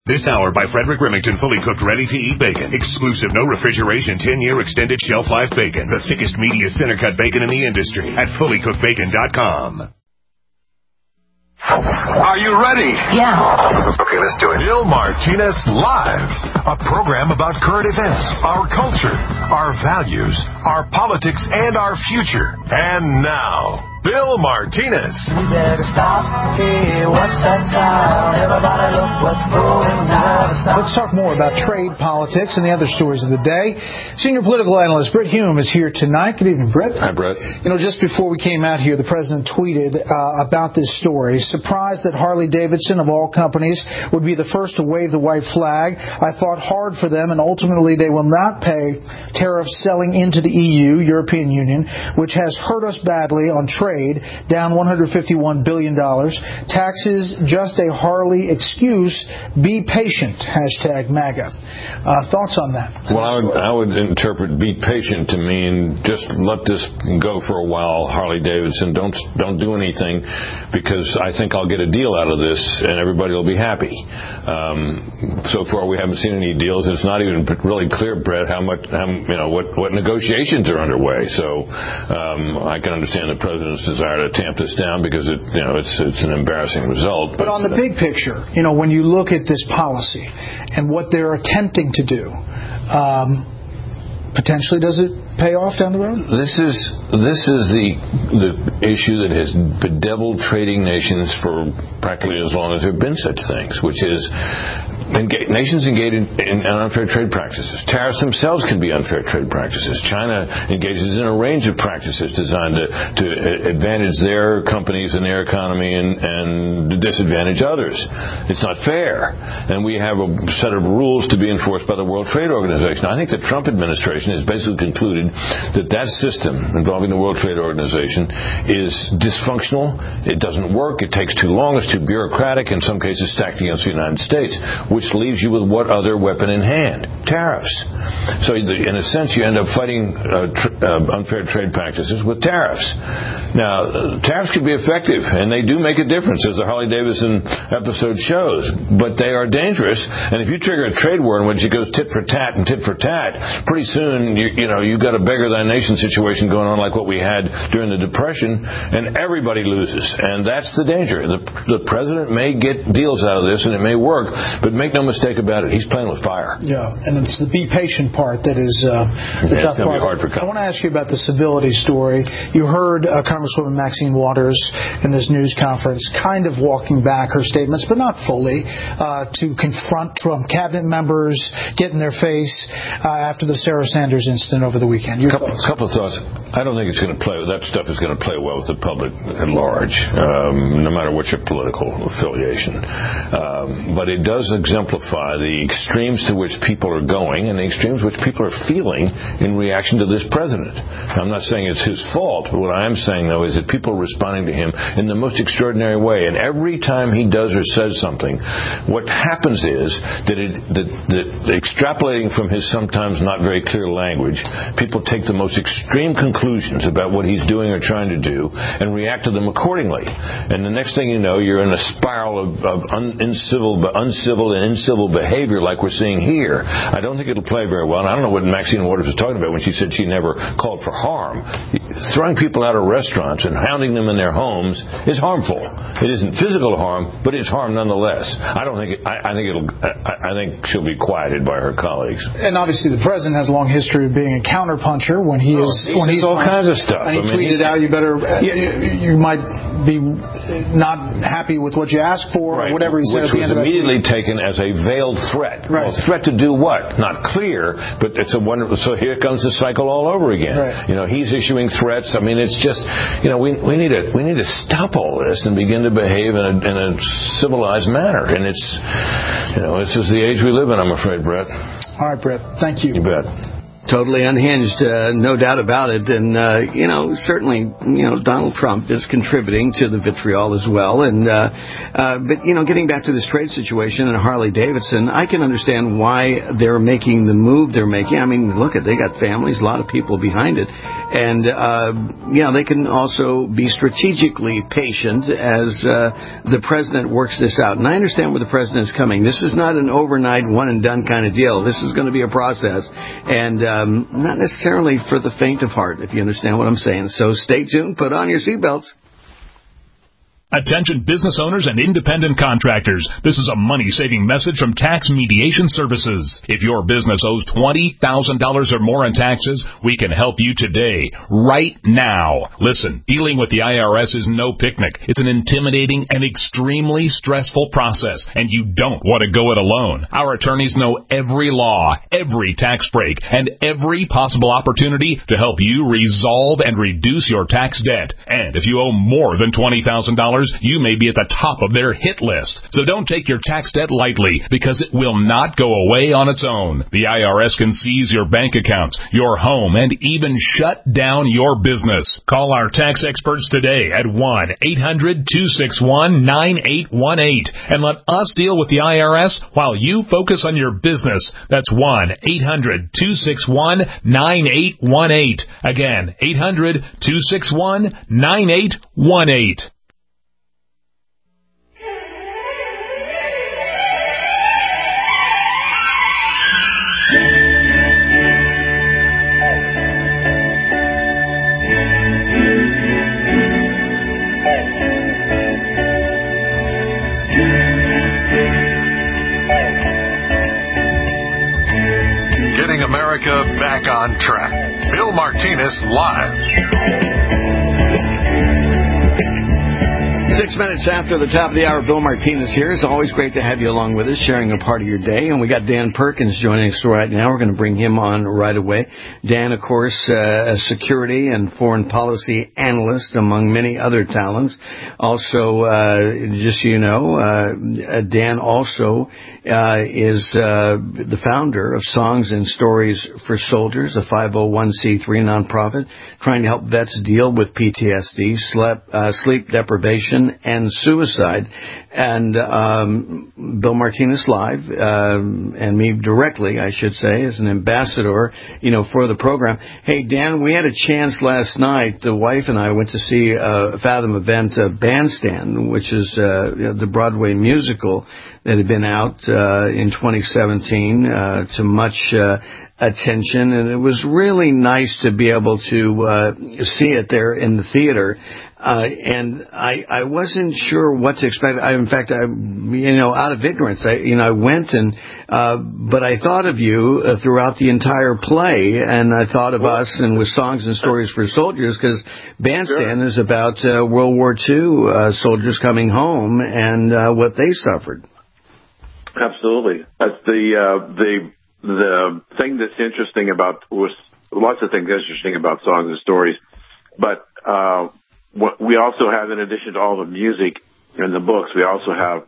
This hour by Frederick Remington, fully cooked, ready-to-eat bacon. Exclusive, no refrigeration, 10-year extended shelf life bacon. The thickest, meatiest center-cut bacon in the industry at FullyCookedBacon.com. Are you ready? Yeah. Okay, let's do it. Bill Martinez Live, a program about current events, our culture, our values, our politics, and our future. And now, Bill Martinez. We better stop. Hey, what's that sound? Everybody look what's going down. Let's talk more about trade, politics, and the other stories of the day. Senior political analyst Brit Hume is here tonight. Good evening, Brit. Hi, Brett. You know, just before we came out here, the president tweeted about this story. Surprised that Harley-Davidson, of all companies, would be the first to wave the white flag. I fought hard for them, and ultimately they will not pay tariffs selling into the EU, European Union, which has hurt us badly on trade. Down $151 billion. Taxes, just a Harley excuse. Be patient. Hashtag MAGA. Thoughts on that? Well, I would interpret be patient to mean just let this go for a while, Harley-Davidson. Don't do anything, because I think I'll get a deal out of this and everybody will be happy. So far we haven't seen any deals. It's not even really clear, Brett, what negotiations are underway. So I can understand the president's desire to tamp this down because it's an embarrassing result. But on the big picture, when you look at this policy and what they're attempting to do, potentially does it pay off down the road? This is the issue that has bedeviled trading nations for practically as long as there have been such things, which is nations engage in unfair trade practices. Tariffs themselves can be unfair trade practices. China engages in a range of practices designed to advantage their companies and their economy and disadvantage others. It's not fair. And we have a set of rules to be enforced by the World Trade Organization. I think the Trump administration has basically concluded that system involving the World Trade Organization is dysfunctional. It doesn't work. It takes too long. It's too bureaucratic, in some cases stacked against the United States, which leaves you with what other weapon in hand? Tariffs. So in a sense, you end up fighting unfair trade practices with tariffs. Now, tariffs can be effective, and they do make a difference, as the Harley-Davidson episode shows, but they are dangerous, and if you trigger a trade war in which it goes tit for tat and tit for tat, pretty soon you've got a beggar thy nation situation going on like what we had during the Depression, and everybody loses, and that's the danger. The president may get deals out of this, and it may work, but make no mistake about it, he's playing with fire. Yeah, and it's the be patient part that is the tough part. Be hard for I want to ask you about the civility story. You heard Congresswoman Maxine Waters in this news conference kind of walking back her statements, but not fully, to confront Trump cabinet members, get in their face after the Sarah Sanders incident over the weekend. A couple of thoughts. I don't think that stuff is going to play well with the public at large, no matter what your political affiliation. But it does exemplify the extremes to which people are going and the extremes which people are feeling in reaction to this president. Now, I'm not saying it's his fault, but what I am saying, though, is that people are responding to him in the most extraordinary way. And every time he does or says something, what happens is that extrapolating from his sometimes not very clear language, people take the most extreme conclusions about what he's doing or trying to do and react to them accordingly. And the next thing you know, you're in a spiral of uncivil and incivil behavior like we're seeing here. I don't think it'll play very well. And I don't know what Maxine Waters was talking about when she said she never called for harm. Throwing people out of restaurants and hounding them in their homes is harmful. It isn't physical harm, but it's harm nonetheless. I think she'll be quieted by her colleagues. And obviously the president has a long history of being a counterpuncher when he's all kinds of stuff. And he tweeted out, you might be not happy with what you asked for, or whatever he said at the end of that. Which was immediately taken as a veiled threat. Right. Well, threat to do what? Not clear, but it's a wonderful. So here comes the cycle all over again. Right. He's issuing threats. I mean, it's just, we need to stop all this and begin to behave in a civilized manner. And it's, this is the age we live in, I'm afraid, Brett. All right, Brett. Thank you. You bet. Totally unhinged, no doubt about it. And, certainly, Donald Trump is contributing to the vitriol as well. And, but, getting back to this trade situation and Harley-Davidson, I can understand why they're making the move they're making. I mean, look, they got families, a lot of people behind it. And, they can also be strategically patient as the president works this out. And I understand where the president's coming. This is not an overnight one-and-done kind of deal. This is going to be a process. And not necessarily for the faint of heart, if you understand what I'm saying. So stay tuned. Put on your seatbelts. Attention business owners and independent contractors. This is a money-saving message from Tax Mediation Services. If your business owes $20,000 or more in taxes, we can help you today, right now. Listen, dealing with the IRS is no picnic. It's an intimidating and extremely stressful process, and you don't want to go it alone. Our attorneys know every law, every tax break, and every possible opportunity to help you resolve and reduce your tax debt. And if you owe more than $20,000, you may be at the top of their hit list. So don't take your tax debt lightly, because it will not go away on its own. The IRS can seize your bank accounts, your home, and even shut down your business. Call our tax experts today at 1-800-261-9818 and let us deal with the IRS while you focus on your business. That's 1-800-261-9818. Again, 800-261-9818. America back on track. Bill Martinez live. 6 minutes after the top of the hour, Bill Martinez here. It's always great to have you along with us, sharing a part of your day. And we got Dan Perkins joining us right now. We're going to bring him on right away. Dan, of course, a security and foreign policy analyst, among many other talents. Also, just so you know, Dan also is the founder of Songs and Stories for Soldiers, a 501c3 nonprofit trying to help vets deal with PTSD, sleep deprivation, and suicide. And Bill Martinez Live, and me directly, I should say, as an ambassador, for the program. Hey, Dan, we had a chance last night. The wife and I went to see a Fathom event, Bandstand, which is the Broadway musical that had been out in 2017 to much attention, and it was really nice to be able to see it there in the theater. And I wasn't sure what to expect. In fact, out of ignorance, I went and, but I thought of you throughout the entire play, and I thought of us and with Songs and Stories for Soldiers, because Bandstand is about World War II soldiers coming home and what they suffered. Absolutely. That's the thing that's interesting about, was lots of things interesting about Songs and Stories, but what we also have, in addition to all the music and the books, we also have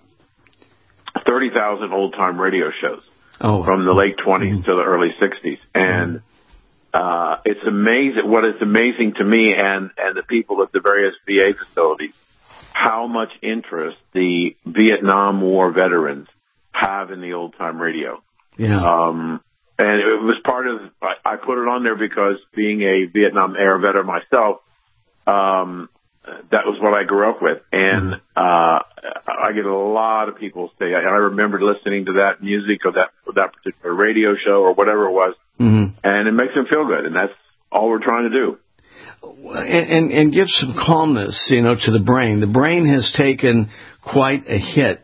30,000 old-time radio shows from the late 20s to the early 60s. And it's amazing. What is amazing to me and the people at the various VA facilities, how much interest the Vietnam War veterans have in the old-time radio. Yeah. And it was part of, I put it on there because being a Vietnam era veteran myself, that was what I grew up with. And I get a lot of people say, I remember listening to that music or that particular radio show or whatever it was, and it makes them feel good. And that's all we're trying to do. And give some calmness, to the brain. The brain has taken quite a hit.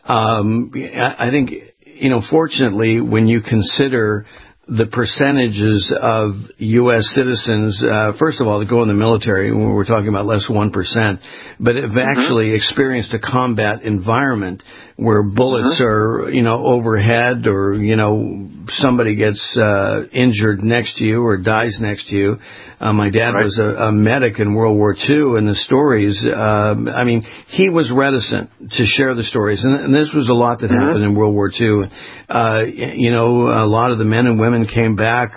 I think, fortunately, when you consider the percentages of U.S. citizens, first of all, that go in the military, we're talking about less than 1%, but have actually experienced a combat environment where bullets are, overhead or, somebody gets injured next to you or dies next to you. My dad was a medic in World War II, and the stories, I mean, he was reticent to share the stories. And this was a lot that happened in World War II. You know, a lot of the men and women came back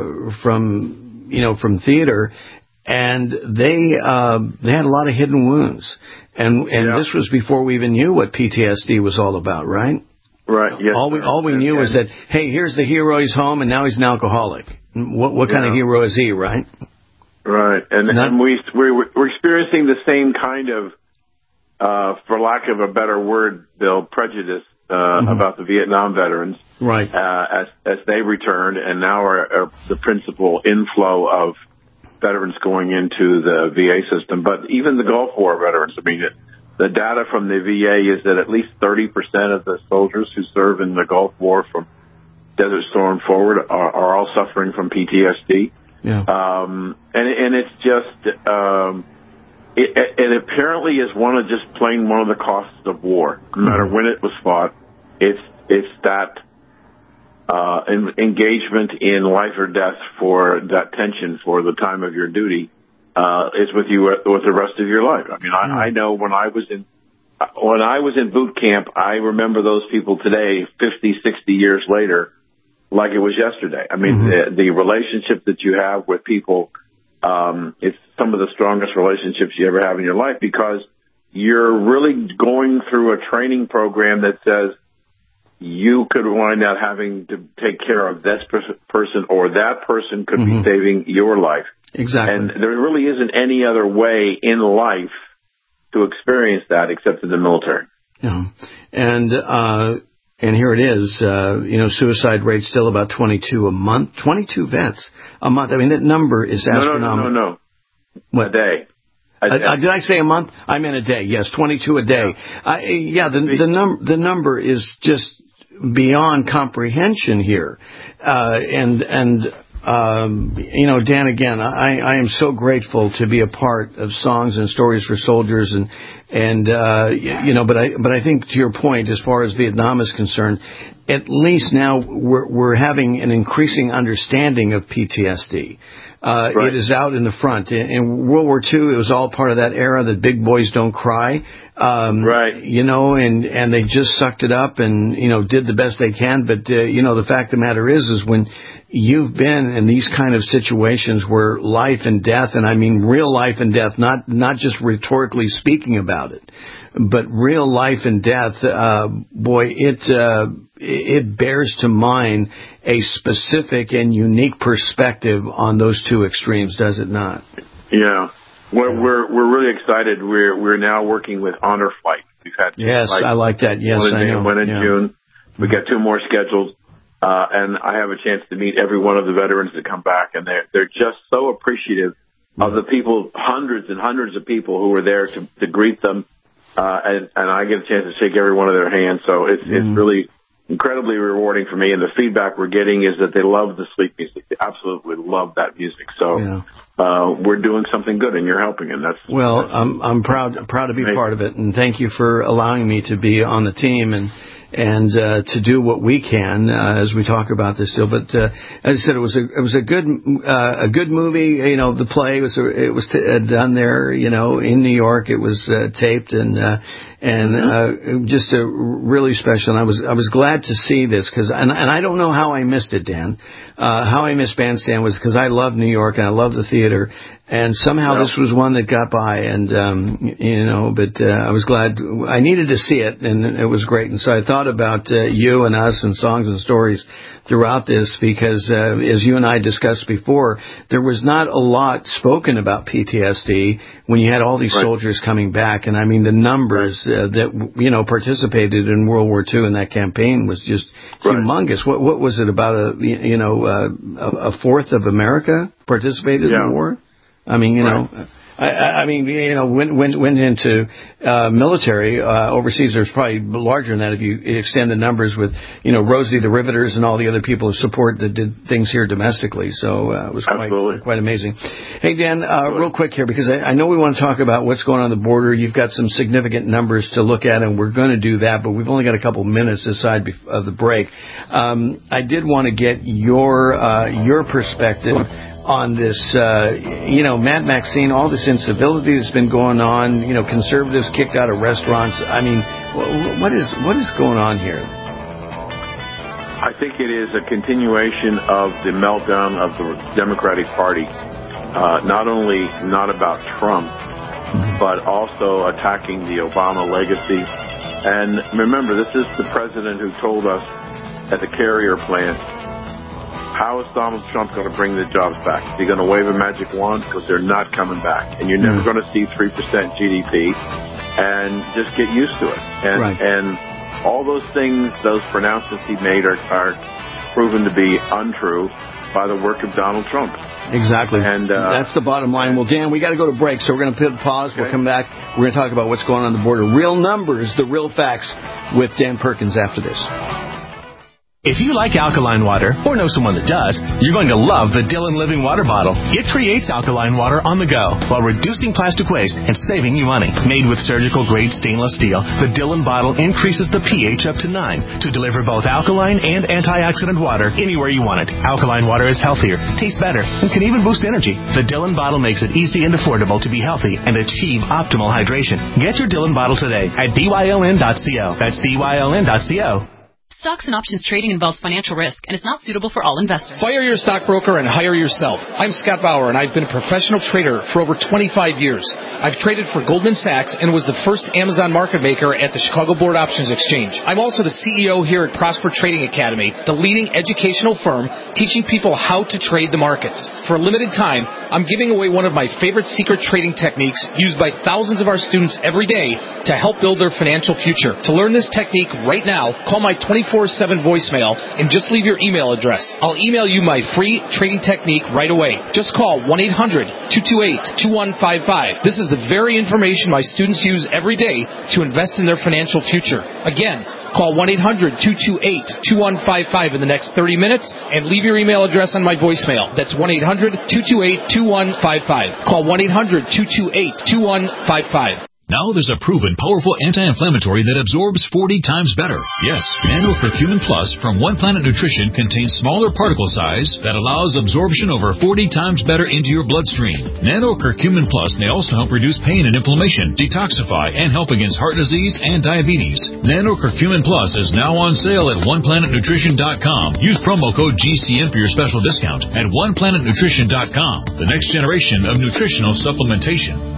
from theater, and they had a lot of hidden wounds. And this was before we even knew what PTSD was all about, right? Right. Yes. All we knew was that, hey, here's the hero, he's home, and now he's an alcoholic. What kind of hero is he, right? Right. And we're experiencing the same kind of, for lack of a better word, Bill, prejudice about the Vietnam veterans. Right. As they returned, and now are the principal inflow of veterans going into the VA system. But even the Gulf War veterans, I mean, the data from the VA is that at least 30% of the soldiers who serve in the Gulf War from Desert Storm forward are all suffering from PTSD. Yeah. And it's just, it apparently is one of the costs of war. No matter when it was fought, it's that engagement in life or death for that tension for the time of your duty is with you with the rest of your life. I mean, I know when I was in boot camp, I remember those people today, 50, 60 years later, like it was yesterday. I mean, the relationship that you have with people, it's some of the strongest relationships you ever have in your life, because you're really going through a training program that says you could wind up having to take care of this person, or that person could be saving your life. Exactly. And there really isn't any other way in life to experience that except in the military. Yeah. And here it is, suicide rate still about 22 a month, 22 vets a month. I mean, that number is astronomical. No. What? A day. Did I say a month? I meant a day. Yes, 22 a day. The number is just beyond comprehension here. Dan, again, I am so grateful to be a part of Songs and Stories for Soldiers, but I think to your point, as far as Vietnam is concerned, at least now we're having an increasing understanding of PTSD. Right. It is out in the front. In World War II, it was all part of that era that big boys don't cry. Right. And they just sucked it up and, did the best they can. But, the fact of the matter is when you've been in these kind of situations where life and death, and I mean real life and death, not just rhetorically speaking about it, but real life and death, it bears to mind a specific and unique perspective on those two extremes, does it not? Yeah. Well, we're really excited. We're now working with Honor Flight. We've had I like that. Yes, I know. One in June. We got 2 more scheduled, and I have a chance to meet every one of the veterans that come back, and they're just so appreciative of the people, hundreds and hundreds of people who were there to greet them, and I get a chance to shake every one of their hands. So it's really incredibly rewarding for me, and the feedback we're getting is that they love the sleep music. They absolutely love that music. So we're doing something good, and you're helping, and that's I'm proud to be part of it, and thank you for allowing me to be on the team and to do what we can as we talk about this still. But as I said, it was a good movie. The play was done there. In New York, it was taped and just really special. And I was glad to see this because I don't know how I missed it, Dan. How I missed Bandstand was because I love New York and I love the theater. And somehow this was one that got by, and but I was glad. I needed to see it, and it was great. And so I thought about you and us and Songs and Stories throughout this because, as you and I discussed before, there was not a lot spoken about PTSD when you had all these soldiers coming back. And I mean, the numbers that participated in World War II in that campaign was just humongous. What was it, about a fourth of America participated in the war? I mean, I mean, went into military overseas. There's probably larger than that if you extend the numbers with, Rosie the Riveters and all the other people who support that did things here domestically. So it was quite amazing. Hey, Dan, real quick here, because I know we want to talk about what's going on the border. You've got some significant numbers to look at, and we're going to do that, but we've only got a couple minutes this side of the break. I did want to get your perspective on this, Matt Maxine, all this incivility that's been going on, conservatives kicked out of restaurants. I mean, what is going on here? I think it is a continuation of the meltdown of the Democratic Party, not only not about Trump, but also attacking the Obama legacy. And remember, this is the president who told us at the Carrier plant, how is Donald Trump going to bring the jobs back? Is he going to wave a magic wand? Because they're not coming back. And you're never going to see 3% GDP. And just get used to it. And all those things, those pronouncements he made are proven to be untrue by the work of Donald Trump. Exactly. And that's the bottom line. Well, Dan, we got to go to break, so we're going to put a pause. Okay. We'll come back. We're going to talk about what's going on the border. Real numbers, the real facts with Dan Perkins after this. If you like alkaline water, or know someone that does, you're going to love the Dillon Living Water Bottle. It creates alkaline water on the go while reducing plastic waste and saving you money. Made with surgical-grade stainless steel, the Dillon bottle increases the pH up to 9 to deliver both alkaline and antioxidant water anywhere you want it. Alkaline water is healthier, tastes better, and can even boost energy. The Dillon bottle makes it easy and affordable to be healthy and achieve optimal hydration. Get your Dillon bottle today at dyln.co. That's dyln.co. Stocks and options trading involves financial risk and is not suitable for all investors. Fire your stockbroker and hire yourself. I'm Scott Bauer, and I've been a professional trader for over 25 years. I've traded for Goldman Sachs and was the first Amazon market maker at the Chicago Board Options Exchange. I'm also the CEO here at Prosper Trading Academy, the leading educational firm teaching people how to trade the markets. For a limited time, I'm giving away one of my favorite secret trading techniques used by thousands of our students every day to help build their financial future. To learn this technique right now, call my 24/7 voicemail and just leave your email address. I'll email you my free trading technique right away. Just call 1-800-228-2155. This is the very information my students use every day to invest in their financial future. Again, call 1-800-228-2155 in the next 30 minutes and leave your email address on my voicemail. That's 1-800-228-2155. Call 1-800-228-2155. Now there's a proven, powerful anti-inflammatory that absorbs 40 times better. Yes, Nano Curcumin Plus from One Planet Nutrition contains smaller particle size that allows absorption over 40 times better into your bloodstream. Nano Curcumin Plus may also help reduce pain and inflammation, detoxify, and help against heart disease and diabetes. Nano Curcumin Plus is now on sale at OnePlanetNutrition.com. Use promo code GCN for your special discount at OnePlanetNutrition.com. The next generation of nutritional supplementation.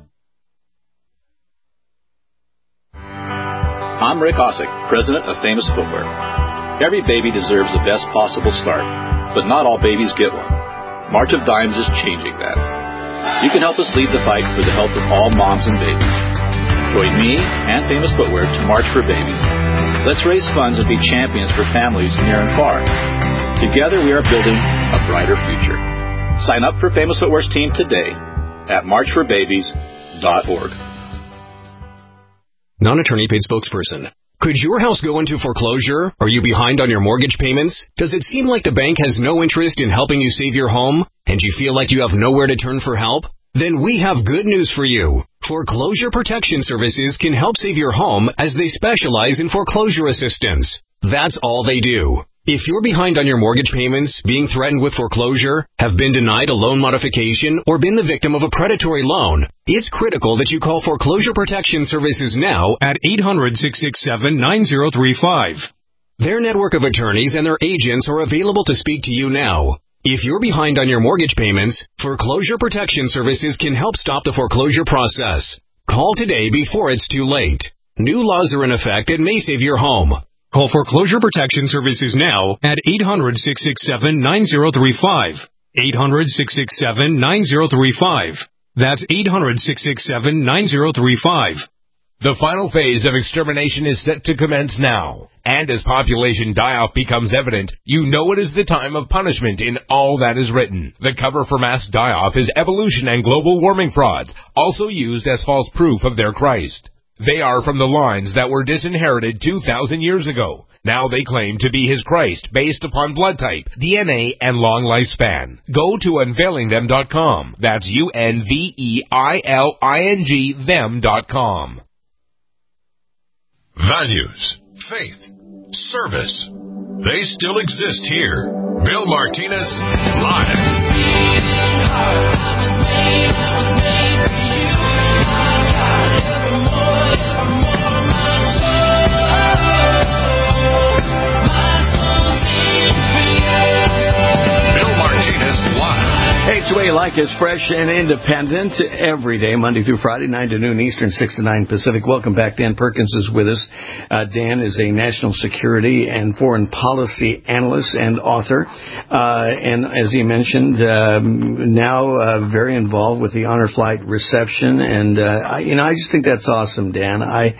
I'm Rick Osick, president of Famous Footwear. Every baby deserves the best possible start, but not all babies get one. March of Dimes is changing that. You can help us lead the fight for the health of all moms and babies. Join me and Famous Footwear to March for Babies. Let's raise funds and be champions for families near and far. Together we are building a brighter future. Sign up for Famous Footwear's team today at marchforbabies.org. Non-attorney paid spokesperson. Could your house go into foreclosure? Are you behind on your mortgage payments? Does it seem like the bank has no interest in helping you save your home? And you feel like you have nowhere to turn for help? Then we have good news for you. Foreclosure Protection Services can help save your home as they specialize in foreclosure assistance. That's all they do. If you're behind on your mortgage payments, being threatened with foreclosure, have been denied a loan modification, or been the victim of a predatory loan, it's critical that you call Foreclosure Protection Services now at 800-667-9035. Their network of attorneys and their agents are available to speak to you now. If you're behind on your mortgage payments, Foreclosure Protection Services can help stop the foreclosure process. Call today before it's too late. New laws are in effect and may save your home. Call Foreclosure Protection Services now at 800-667-9035. 800-667-9035. That's 800-667-9035. The final phase of extermination is set to commence now. And as population die-off becomes evident, you know it is the time of punishment in all that is written. The cover for mass die-off is evolution and global warming frauds, also used as false proof of their Christ. They are from the lines that were disinherited 2,000 years ago. Now they claim to be his Christ based upon blood type, DNA, and long lifespan. Go to unveilingthem.com. That's UNVEILING them.com. Values, faith, service. They still exist here. Bill Martinez, live. Hey, it's the way you like it. Fresh and independent every day, Monday through Friday, 9 to noon Eastern, 6 to 9 Pacific. Welcome back. Dan Perkins is with us. Dan is a national security and foreign policy analyst and author. And as he mentioned, now very involved with the honor flight reception. And, I just think that's awesome, Dan.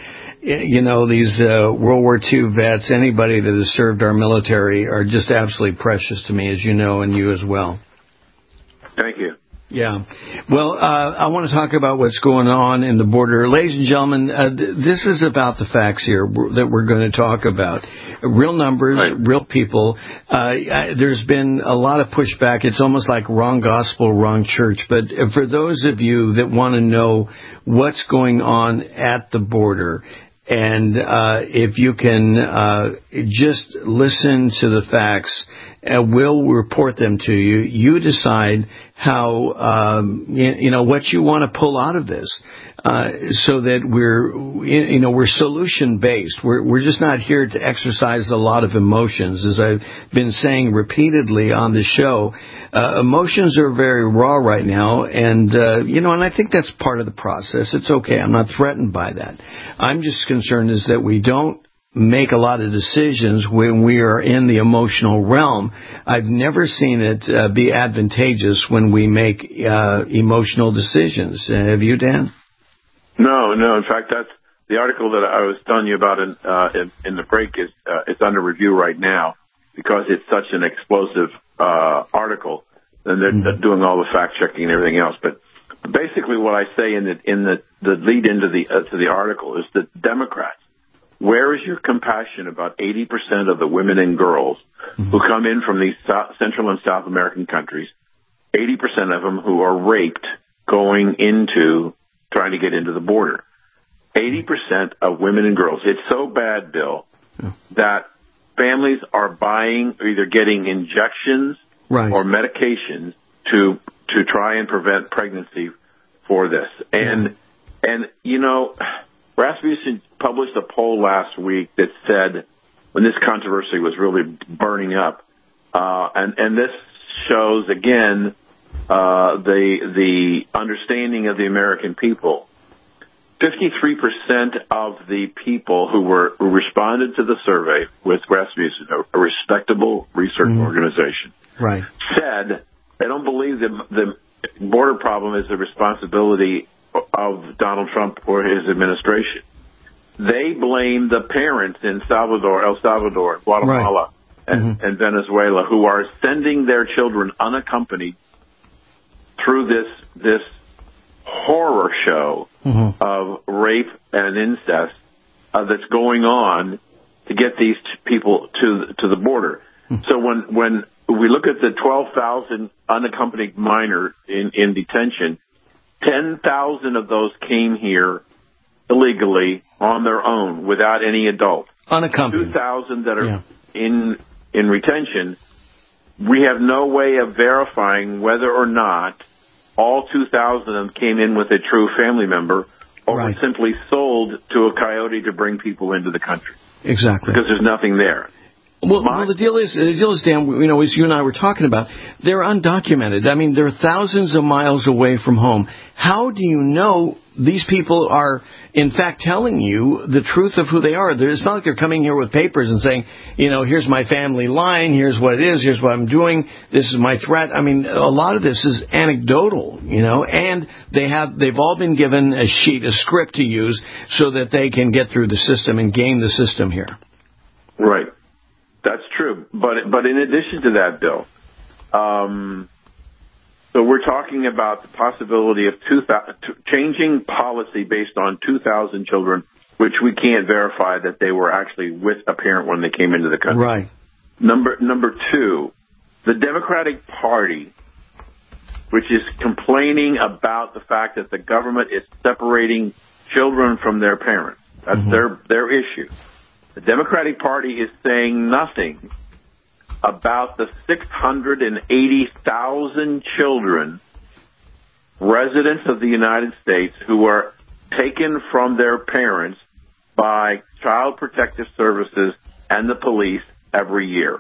These World War II vets, anybody that has served our military are just absolutely precious to me, as you know, and you as well. Thank you. Yeah. Well, I want to talk about what's going on in the border. Ladies and gentlemen, this is about the facts here that we're going to talk about. Real numbers, right. Real people. There's been a lot of pushback. It's almost like wrong gospel, wrong church. But for those of you that want to know what's going on at the border, and if you can just listen to the facts, we'll report them to you. You decide how, what you want to pull out of this, so that we're solution based. We're just not here to exercise a lot of emotions. As I've been saying repeatedly on the show, emotions are very raw right now, and I think that's part of the process. It's okay. I'm not threatened by that. I'm just concerned is that we don't make a lot of decisions when we are in the emotional realm. I've never seen it be advantageous when we make emotional decisions. Have you, Dan? No. In fact, that's the article that I was telling you about in the break is it's under review right now because it's such an explosive article, and they're doing all the fact checking and everything else. But basically, what I say in the lead into the article is that Democrats. Where is your compassion about 80% of the women and girls who come in from these Central and South American countries, 80% of them who are raped going into trying to get into the border? 80% of women and girls. It's so bad, Bill, that families are buying or either getting injections or medications to try and prevent pregnancy for this. And Rasmussen published a poll last week that said, when this controversy was really burning up, and this shows again the understanding of the American people. 53% of the people who responded to the survey with Rasmussen, a respectable research organization, said they don't believe the border problem is the responsibility of Donald Trump or his administration. They blame the parents in El Salvador, Guatemala, and Venezuela who are sending their children unaccompanied through this horror show of rape and incest that's going on to get these people to the border. So when we look at the 12,000 unaccompanied minors in detention, 10,000 of those came here illegally on their own without any adult. Unaccompanied. 2,000 that are in retention. We have no way of verifying whether or not all 2,000 of them came in with a true family member or were simply sold to a coyote to bring people into the country. Exactly. Because there's nothing there. Well, the deal is, Dan, as you and I were talking about, they're undocumented. I mean, they're thousands of miles away from home. How do you know these people are, in fact, telling you the truth of who they are? It's not like they're coming here with papers and saying, here's my family line, here's what it is, here's what I'm doing, this is my threat. I mean, a lot of this is anecdotal, and they've all been given a script to use so that they can get through the system and game the system here. Right. That's true. But in addition to that, Bill, so we're talking about the possibility of changing policy based on 2,000 children, which we can't verify that they were actually with a parent when they came into the country. Right. Number two, the Democratic Party, which is complaining about the fact that the government is separating children from their parents. That's their issue. The Democratic Party is saying nothing about the 680,000 children, residents of the United States, who are taken from their parents by Child Protective Services and the police every year.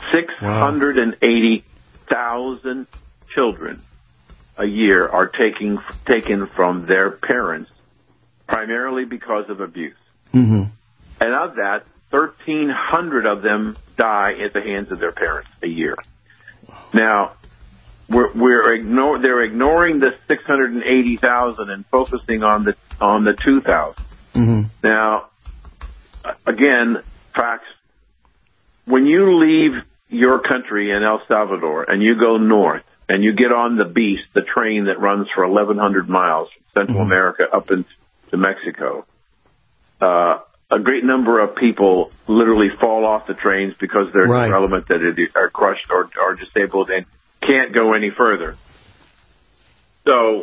680,000 children a year are taken from their parents, primarily because of abuse. Mm-hmm. And of that, 1,300 of them die at the hands of their parents a year. Now, they're ignoring the 680,000 and focusing on the 2,000. Mm-hmm. Now, again, facts. When you leave your country in El Salvador and you go north and you get on the Beast, the train that runs for 1,100 miles from Central America up into Mexico, a great number of people literally fall off the trains because they're irrelevant, that are crushed or disabled and can't go any further. So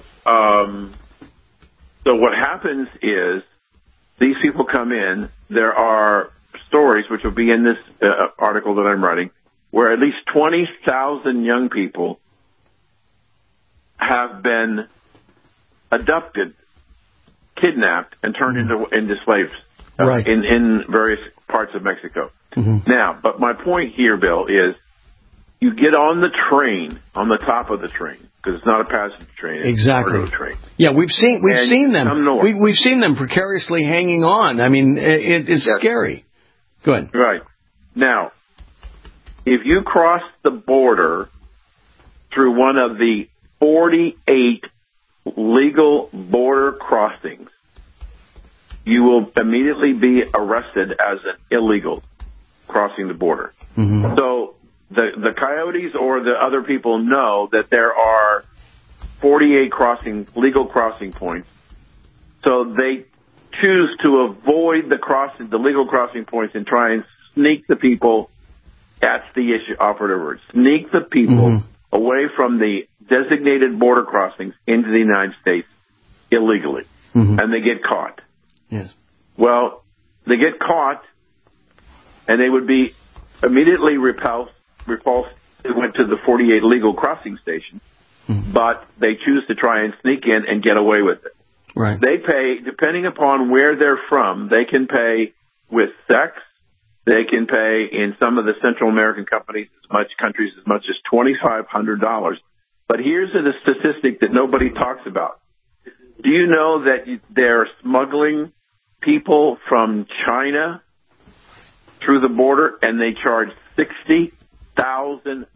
what happens is these people come in. There are stories, which will be in this article that I'm writing, where at least 20,000 young people have been abducted, kidnapped, and turned into slaves. In various parts of Mexico. Mm-hmm. Now, but my point here, Bill, is you get on the train, on the top of the train, because it's not a passenger train. It's a cargo train. Yeah, we've seen them. We've seen them precariously hanging on. I mean, it's scary. Go ahead. Right. Now, if you cross the border through one of the 48 legal border crossings, you will immediately be arrested as an illegal crossing the border. Mm-hmm. So the coyotes or the other people know that there are 48 legal crossing points. So they choose to avoid the legal crossing points and try and sneak the people. That's the operative word. Sneak the people away from the designated border crossings into the United States illegally. Mm-hmm. And they get caught. Yes. Well, they get caught, and they would be immediately repulsed. They went to the 48 legal crossing stations, but they choose to try and sneak in and get away with it. Right. They pay, depending upon where they're from, they can pay with sex. They can pay in some of the Central American countries as much as $2,500. But here's a statistic that nobody talks about. Do you know that they're smuggling people from China through the border, and they charge $60,000?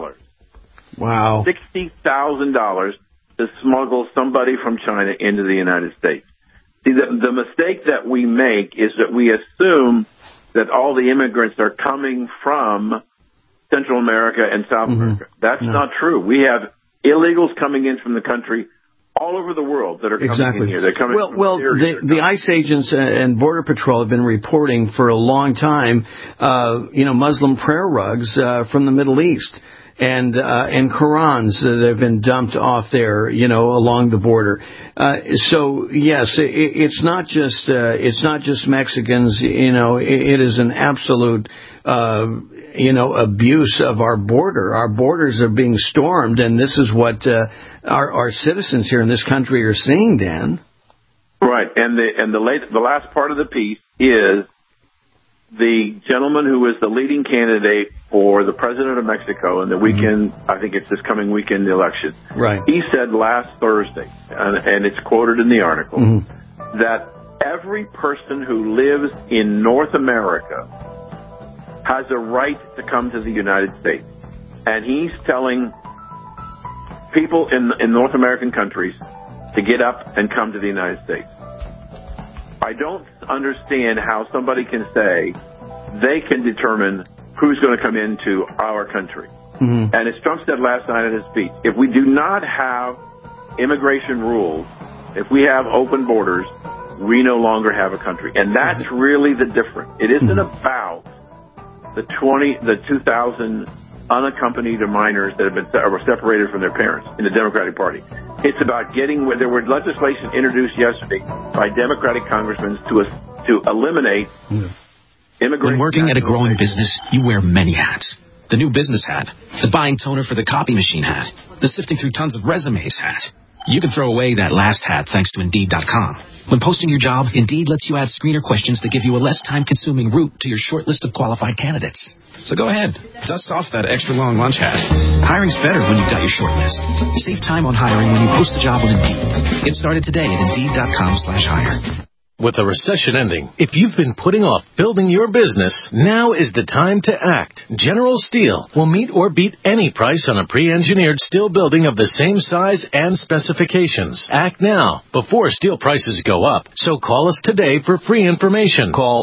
Wow. $60,000 to smuggle somebody from China into the United States. See, the mistake that we make is that we assume that all the immigrants are coming from Central America and South America. That's not true. We have illegals coming in from the country all over the world that are coming in here. They're coming from Syria. The ICE agents and Border Patrol have been reporting for a long time, Muslim prayer rugs from the Middle East and Qurans that have been dumped off there, along the border. So yes, it's not just Mexicans. It is an absolute abuse of our border. Our borders are being stormed, and this is what our citizens here in this country are seeing, Dan. Right, and the last part of the piece is the gentleman who is the leading candidate for the president of Mexico in the weekend, I think it's this coming weekend, the election. Right. He said last Thursday, and it's quoted in the article, that every person who lives in North America has a right to come to the United States. And he's telling people in North American countries to get up and come to the United States. I don't understand how somebody can say they can determine who's going to come into our country. And as Trump said last night at his speech, if we do not have immigration rules, if we have open borders, we no longer have a country. And that's really the difference. It isn't about the 2,000 unaccompanied minors that have been were separated from their parents in the Democratic Party. It's about getting there were legislation introduced yesterday by Democratic congressmen to eliminate immigration. When working at a growing business, you wear many hats. The new business hat, the buying toner for the copy machine hat, the sifting through tons of resumes hat. You can throw away that last hat thanks to Indeed.com. When posting your job, Indeed lets you add screener questions that give you a less time-consuming route to your short list of qualified candidates. So go ahead, dust off that extra long lunch hat. Hiring's better when you've got your short list. Save time on hiring when you post a job on Indeed. Get started today at Indeed.com/hire. With the recession ending, if you've been putting off building your business, now is the time to act. General Steel will meet or beat any price on a pre-engineered steel building of the same size and specifications. Act now, before steel prices go up. So call us today for free information. Call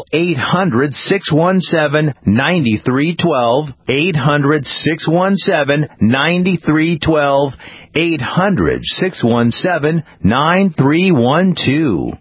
800-617-9312, 800-617-9312, 800-617-9312.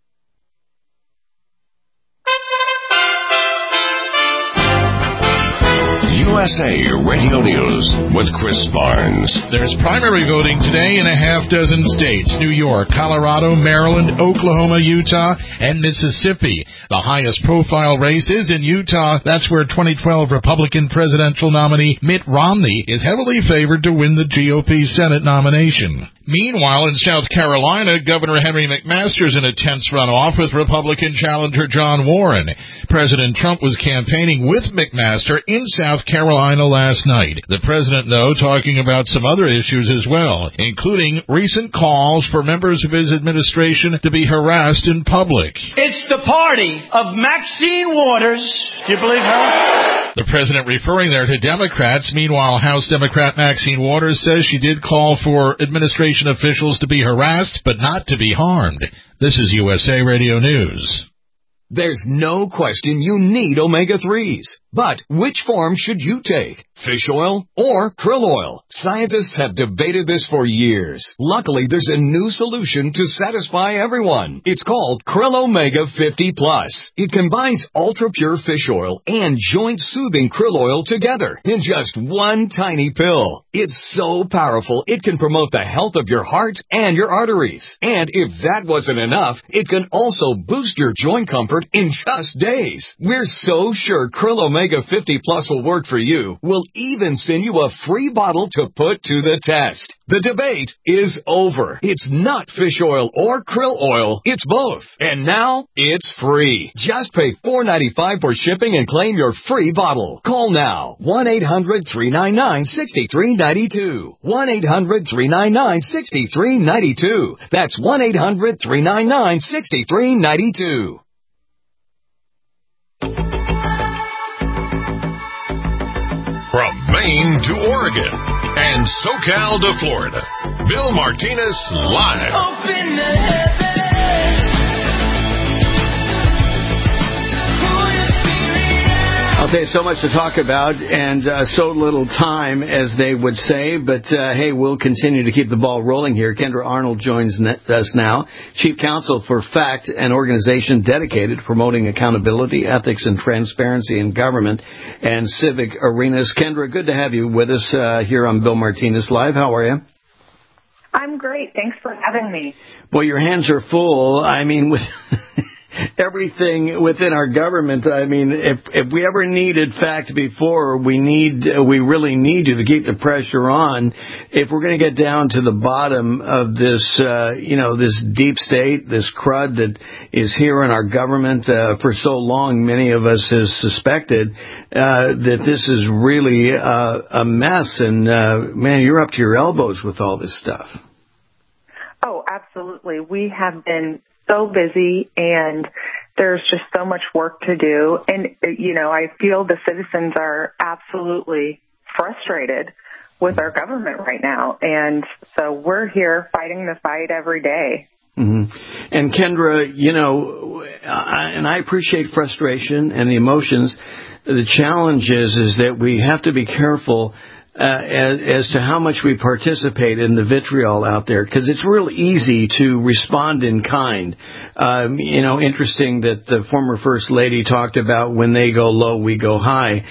USA Radio News with Chris Barnes. There's primary voting today in a half dozen states: New York, Colorado, Maryland, Oklahoma, Utah, and Mississippi. The highest profile race is in Utah. That's where 2012 Republican presidential nominee Mitt Romney is heavily favored to win the GOP Senate nomination. Meanwhile, in South Carolina, Governor Henry McMaster's in a tense runoff with Republican challenger John Warren. President Trump was campaigning with McMaster in South Carolina last night. The president, though, talking about some other issues as well, including recent calls for members of his administration to be harassed in public. It's the party of Maxine Waters. Do you believe her? The president referring there to Democrats. Meanwhile, House Democrat Maxine Waters says she did call for administration officials to be harassed, but not to be harmed. This is USA Radio News. There's no question you need omega-3s. But which form should you take? Fish oil or krill oil? Scientists have debated this for years. Luckily, there's a new solution to satisfy everyone. It's called Krill Omega 50 Plus. It combines ultra-pure fish oil and joint-soothing krill oil together in just one tiny pill. It's so powerful, it can promote the health of your heart and your arteries. And if that wasn't enough, it can also boost your joint comfort in just days. We're so sure Krill Omega 50 Plus will work for you. We'll even send you a free bottle to put to the test. The debate is over. It's not fish oil or krill oil. It's both. And now it's free. Just pay $4.95 for shipping and claim your free bottle. Call now. 1-800-399-6392. 1-800-399-6392. That's 1-800-399-6392. From Maine to Oregon and SoCal to Florida, Bill Martinez live. Open the heavens. I'll tell you, so much to talk about and so little time, as they would say. But, hey, we'll continue to keep the ball rolling here. Kendra Arnold joins us now, Chief Counsel for FACT, an organization dedicated to promoting accountability, ethics, and transparency in government and civic arenas. Kendra, good to have you with us here on Bill Martinez Live. How are you? I'm great. Thanks for having me. Well, your hands are full. I mean, with everything within our government. I mean, if we ever needed fact before, we really need you to keep the pressure on. If we're going to get down to the bottom of this, this deep state, this crud that is here in our government for so long, many of us have suspected that this is really a mess. And man, you're up to your elbows with all this stuff. Oh, absolutely. We have been so busy, and there's just so much work to do. And, I feel the citizens are absolutely frustrated with our government right now. And so we're here fighting the fight every day. Mm-hmm. And Kendra, and I appreciate frustration and the emotions. The challenge is that we have to be careful as to how much we participate in the vitriol out there, because it's real easy to respond in kind. Interesting that the former First Lady talked about when they go low, we go high.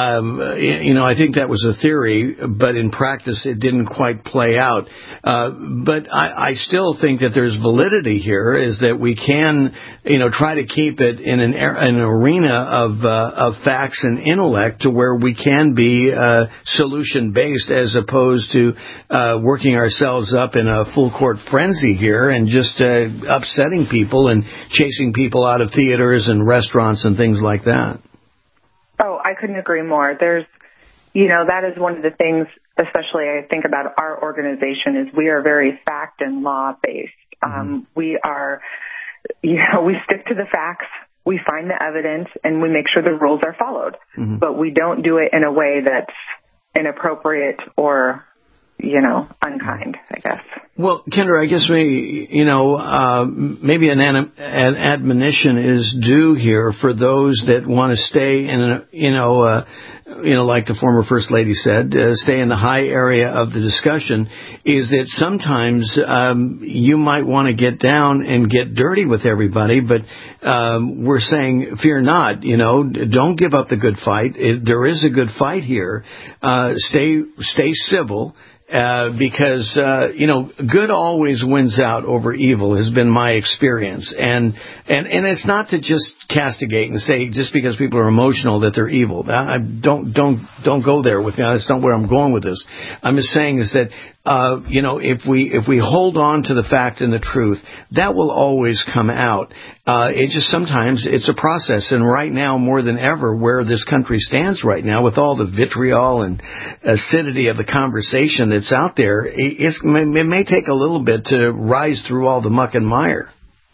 I think that was a theory, but in practice it didn't quite play out. But I still think that there's validity here, is that we can, try to keep it in an arena of facts and intellect to where we can be solution-based, as opposed to working ourselves up in a full-court frenzy here and just upsetting people and chasing people out of theaters and restaurants and things like that. Oh, I couldn't agree more. There's, that is one of the things, especially I think about our organization, is we are very fact and law-based. We are, we stick to the facts. We find the evidence, and we make sure the rules are followed. Mm-hmm. But we don't do it in a way that's inappropriate or, unkind, I guess. Well, Kendra, I guess maybe an admonition is due here for those that want to stay in, like the former First Lady said, stay in the high area of the discussion, is that sometimes you might want to get down and get dirty with everybody, but we're saying, fear not, don't give up the good fight. There is a good fight here. Stay civil. Because good always wins out over evil, has been my experience, and it's not to just castigate and say just because people are emotional that they're evil. Don't go there with me. That's not where I'm going with this. I'm just saying is that if we hold on to the fact and the truth, that will always come out. Sometimes it's a process, and right now more than ever, where this country stands right now, with all the vitriol and acidity of the conversation that's out there, it may take a little bit to rise through all the muck and mire.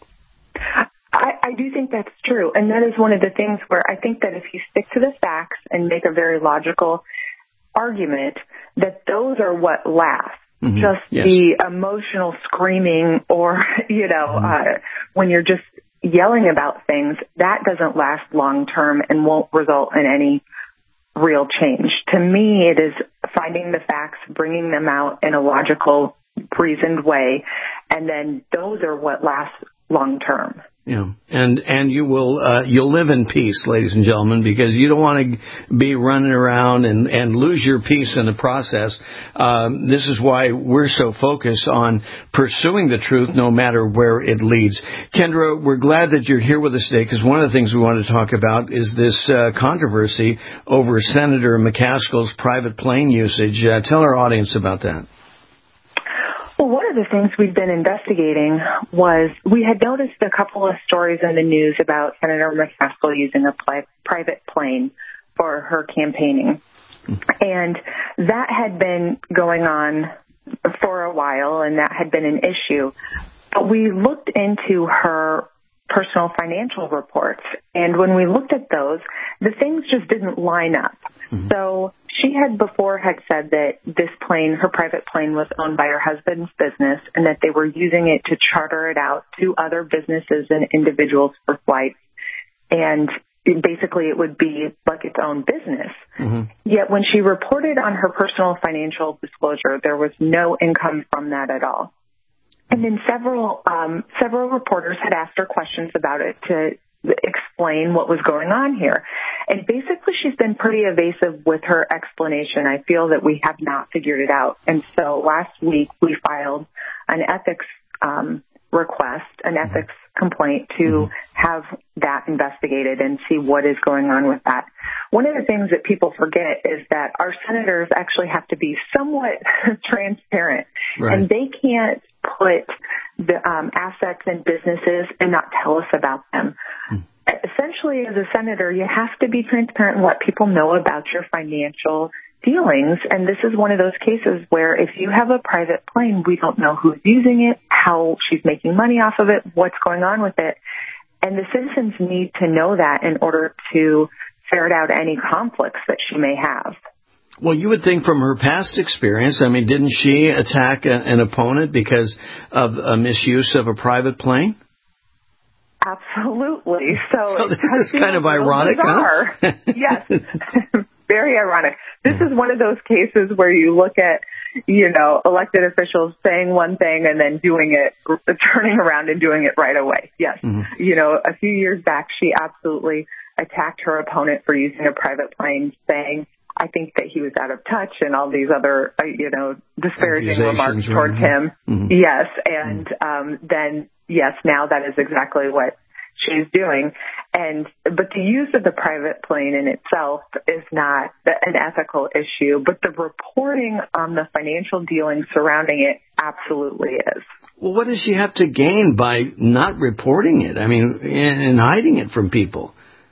I do think that's true, and that is one of the things where I think that if you stick to the facts and make a very logical argument, that those are what last. Mm-hmm. Just yes. The emotional screaming or, when you're just yelling about things, that doesn't last long term and won't result in any real change. To me, it is finding the facts, bringing them out in a logical, reasoned way, and then those are what last long term. Yeah, and you will you'll live in peace, ladies and gentlemen, because you don't want to be running around and lose your peace in the process. This is why we're so focused on pursuing the truth, no matter where it leads. Kendra, we're glad that you're here with us today, because one of the things we want to talk about is this controversy over Senator McCaskill's private plane usage. Tell our audience about that. Well, one of the things we've been investigating was we had noticed a couple of stories in the news about Senator McCaskill using a private plane for her campaigning. And that had been going on for a while, and that had been an issue. But we looked into her personal financial reports, and when we looked at those, the things just didn't line up. Mm-hmm. So she had said that this plane, her private plane, was owned by her husband's business, and that they were using it to charter it out to other businesses and individuals for flights. And basically it would be like its own business. Mm-hmm. Yet when she reported on her personal financial disclosure, there was no income from that at all. And then several reporters had asked her questions about it to explain what was going on here. And basically she's been pretty evasive with her explanation. I feel that we have not figured it out. And so last week we filed an ethics request an ethics complaint to have that investigated and see what is going on with that. One of the things that people forget is that our senators actually have to be somewhat transparent, and they can't put the assets in businesses and not tell us about them. Essentially, as a senator, you have to be transparent in what people know about your financial dealings. And this is one of those cases where if you have a private plane, we don't know who's using it, how she's making money off of it, what's going on with it. And the citizens need to know that in order to ferret out any conflicts that she may have. Well, you would think from her past experience, I mean, didn't she attack an opponent because of a misuse of a private plane? Absolutely. So this is kind of ironic, huh? Yes. Very ironic. This is one of those cases where you look at, elected officials saying one thing and then turning around and doing it right away. Yes. A few years back, she absolutely attacked her opponent for using a private plane, saying, I think that he was out of touch and all these other, disparaging remarks towards him. Yes. And then, yes, now that is exactly what she's doing. But the use of the private plane in itself is not an ethical issue, but the reporting on the financial dealings surrounding it absolutely is. Well, what does she have to gain by not reporting it? I mean, and hiding it from people?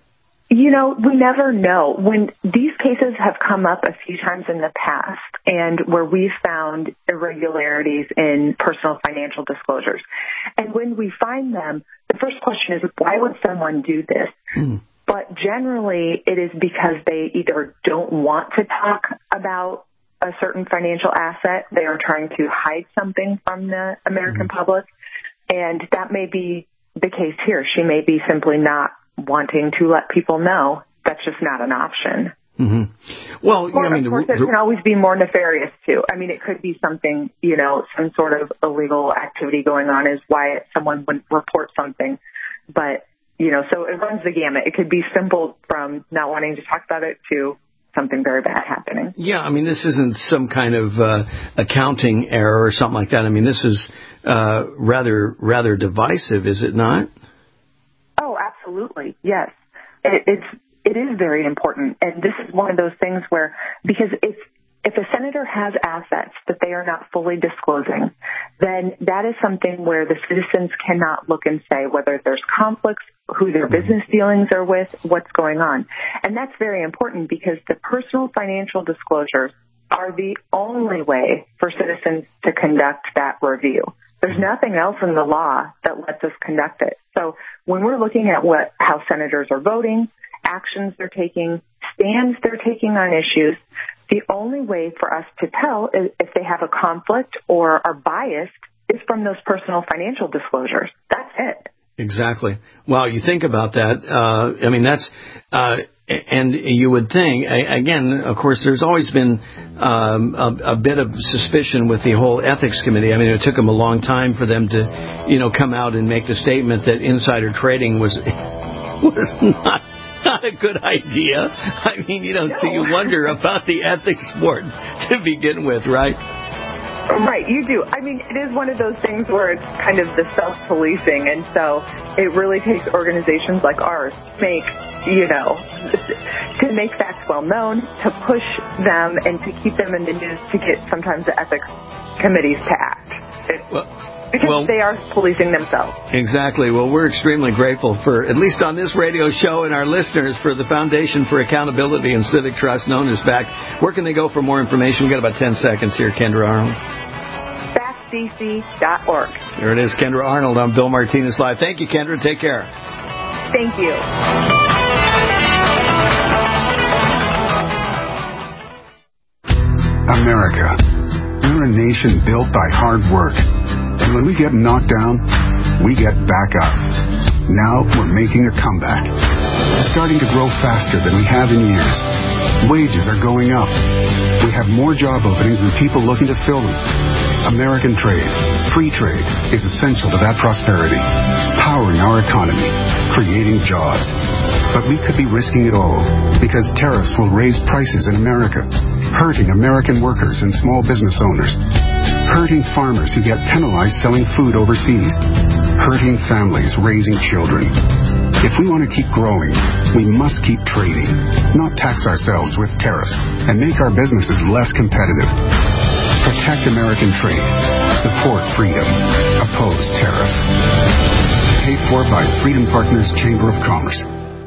We never know. When these cases have come up a few times in the past and where we've found irregularities in personal financial disclosures, and when we find them, the first question is, why would someone do this? But generally, it is because they either don't want to talk about a certain financial asset, they are trying to hide something from the American public, and that may be the case here. She may be simply not wanting to let people know. That's just not an option. Well, or, of course, it can always be more nefarious, too. I mean, it could be something, some sort of illegal activity going on is why someone wouldn't report something. But, so it runs the gamut. It could be simple from not wanting to talk about it to something very bad happening. Yeah, I mean, this isn't some kind of accounting error or something like that. I mean, this is rather divisive, is it not? Oh, absolutely. Yes. It is very important. And this is one of those things where, because if a senator has assets that they are not fully disclosing, then that is something where the citizens cannot look and say whether there's conflicts, who their business dealings are with, what's going on. And that's very important because the personal financial disclosures are the only way for citizens to conduct that review. There's nothing else in the law that lets us conduct it. So when we're looking at how senators are voting, actions they're taking, stands they're taking on issues, the only way for us to tell if they have a conflict or are biased is from those personal financial disclosures. That's it. Exactly. Well, you think about that. I mean, that's... and you would think, again, of course, there's always been a bit of suspicion with the whole ethics committee. I mean, it took them a long time for them to, come out and make the statement that insider trading was not a good idea. I mean, so you wonder about the ethics board to begin with, right? Right, you do. I mean, it is one of those things where it's kind of the self-policing, and so it really takes organizations like ours to make, to make facts well known, to push them, and to keep them in the news to get sometimes the ethics committees to act. Because they are policing themselves. Exactly. Well, we're extremely grateful for, at least on this radio show, and our listeners, for the Foundation for Accountability and Civic Trust, known as FACT. Where can they go for more information? We've got about 10 seconds here, Kendra Arnold. FactDC.org. There it is, Kendra Arnold. I'm Bill Martinez Live. Thank you, Kendra. Take care. Thank you. America. We're a nation built by hard work. And when we get knocked down, we get back up. Now we're making a comeback. We're starting to grow faster than we have in years. Wages are going up. We have more job openings than people looking to fill them. American trade, free trade, is essential to that prosperity, powering our economy, creating jobs. But we could be risking it all because tariffs will raise prices in America, hurting American workers and small business owners. hurting farmers who get penalized selling food overseas, hurting families raising children. If we want to keep growing, we must keep trading, not tax ourselves with tariffs and make our businesses less competitive. Protect American trade. Support freedom. Oppose tariffs. Paid for by Freedom Partners Chamber of Commerce.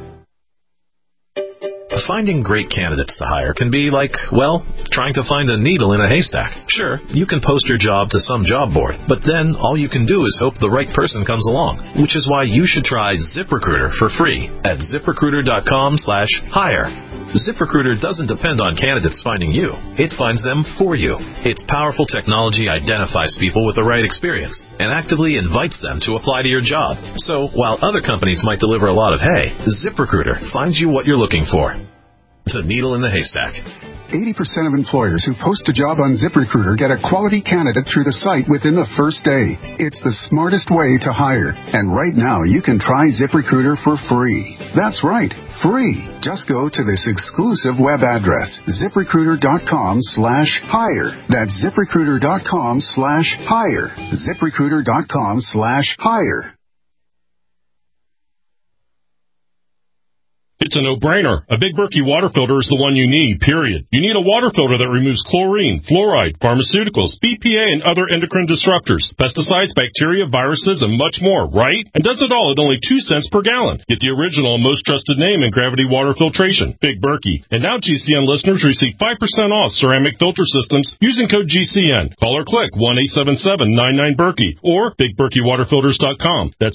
Finding great candidates to hire can be like, well, trying to find a needle in a haystack. Sure, you can post your job to some job board, but then all you can do is hope the right person comes along, which is why you should try ZipRecruiter for free at ZipRecruiter.com/hire. ZipRecruiter doesn't depend on candidates finding you. It finds them for you. Its powerful technology identifies people with the right experience and actively invites them to apply to your job. So while other companies might deliver a lot of hay, ZipRecruiter finds you what you're looking for. The needle in the haystack. 80% of employers who post a job on ZipRecruiter get a quality candidate through the site within the first day. It's the smartest way to hire. And right now, you can try ZipRecruiter for free. That's right, free. Just go to this exclusive web address, ZipRecruiter.com/hire. That's ZipRecruiter.com/hire. ZipRecruiter.com/hire. It's a no-brainer. A Big Berkey water filter is the one you need, period. You need a water filter that removes chlorine, fluoride, pharmaceuticals, BPA, and other endocrine disruptors, pesticides, bacteria, viruses, and much more, right? And does it all at only 2 cents per gallon. Get the original and most trusted name in gravity water filtration, Big Berkey. And now GCN listeners receive 5% off ceramic filter systems using code GCN. Call or click 1-877-99-BERKEY or BigBerkeyWaterFilters.com. That's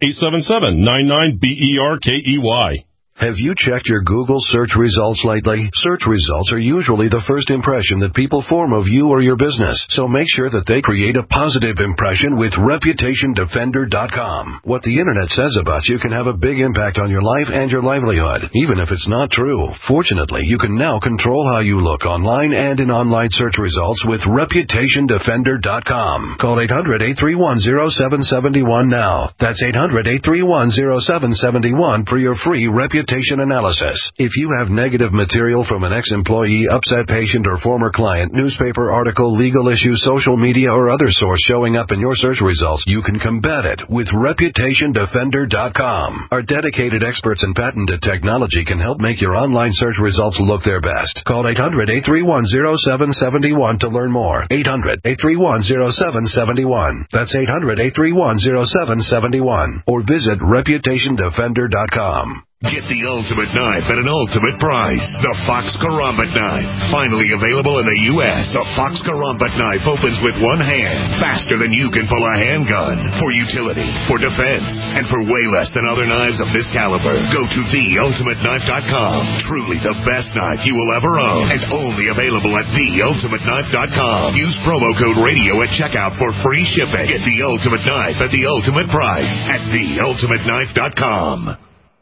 1-877-99-BERKEY. Have you checked your Google search results lately? Search results are usually the first impression that people form of you or your business, so make sure that they create a positive impression with ReputationDefender.com. What the Internet says about you can have a big impact on your life and your livelihood, even if it's not true. Fortunately, you can now control how you look online and in online search results with ReputationDefender.com. Call 800-831-0771 now. That's 800-831-0771 for your free reputation analysis. If you have negative material from an ex-employee, upset patient, or former client, newspaper article, legal issue, social media, or other source showing up in your search results, you can combat it with ReputationDefender.com. Our dedicated experts in patented technology can help make your online search results look their best. Call 800-831-0771 to learn more. 800-831-0771. That's 800-831-0771. Or visit ReputationDefender.com. Get the ultimate knife at an ultimate price. The Fox Karambit knife. Finally available in the U.S., the Fox Karambit knife opens with one hand, faster than you can pull a handgun. For utility, for defense, and for way less than other knives of this caliber. Go to theultimateknife.com. Truly the best knife you will ever own, and only available at theultimateknife.com. Use promo code radio at checkout for free shipping. Get the ultimate knife at the ultimate price at theultimateknife.com.